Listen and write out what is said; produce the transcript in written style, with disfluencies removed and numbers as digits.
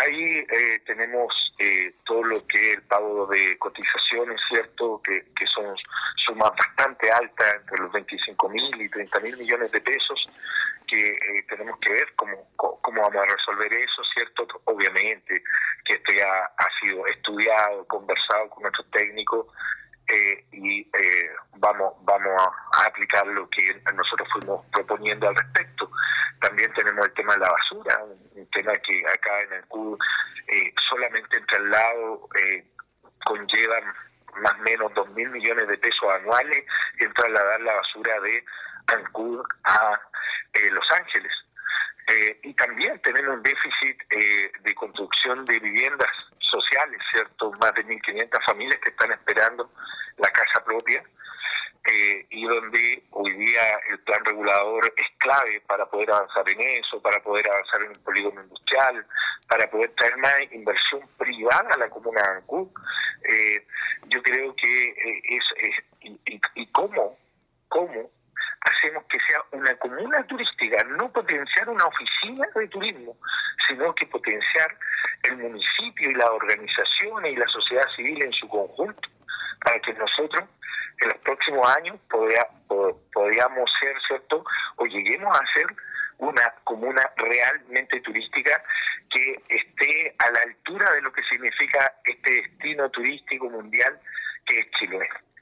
Ahí tenemos todo lo que es el pago de cotizaciones, ¿cierto? Que son sumas bastante altas, entre los 25.000 y 30.000 millones de pesos, que tenemos que ver cómo vamos a resolver eso, ¿cierto? Obviamente que esto ya ha sido estudiado, conversado con nuestros técnicos, y vamos a aplicar lo que nosotros fuimos proponiendo al respecto. También tenemos el tema de la basura, un tema que acá en Ancud solamente el traslado conllevan más o menos 2.000 millones de pesos anuales en trasladar la basura de Ancud a Los Ángeles. Y también tenemos un déficit de construcción de viviendas sociales, ¿cierto? Más de 1.500 familias que están esperando la casa propia, y donde hoy día el plan regulador es clave para poder avanzar en eso, para poder avanzar en un polígono industrial, para poder traer más inversión privada a la comuna de Ancud. Yo creo que ¿cómo hacemos que sea una comuna turística? No potenciar una oficina de turismo, sino que potenciar el municipio y las organizaciones y la sociedad civil en su conjunto, para que nosotros en los próximos años podamos ser, ¿cierto?, o lleguemos a ser una comuna realmente turística que esté a la altura de lo que significa este destino turístico mundial que es Chiloé.